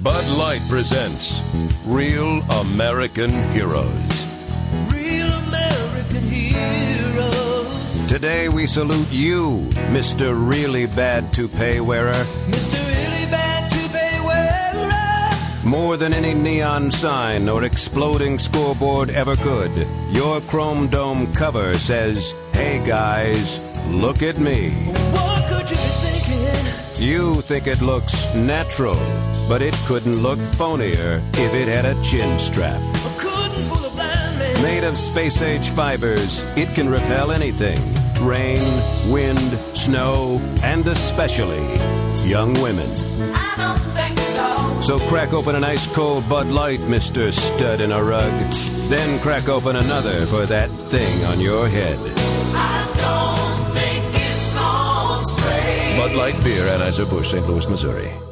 Bud Light presents Real American Heroes. Real American heroes. Today we salute you, Mr. Really Bad Toupee Wearer. Mr. Really Bad Toupee Wearer. More than any neon sign or exploding scoreboard ever could, your chrome dome cover says, "Hey guys, look at me." What could you be thinking? You think it looks natural, but it couldn't look phonier if it had a chin strap. A couldn't fool a blind man. Made of space-age fibers, it can repel anything. Rain, wind, snow, and especially young women. I don't think so. So crack open an ice-cold Bud Light, Mr. Stud in a Rug. Then crack open another for that thing on your head. I don't think it's all straight. Bud Light Beer, Anheuser-Busch, St. Louis, Missouri.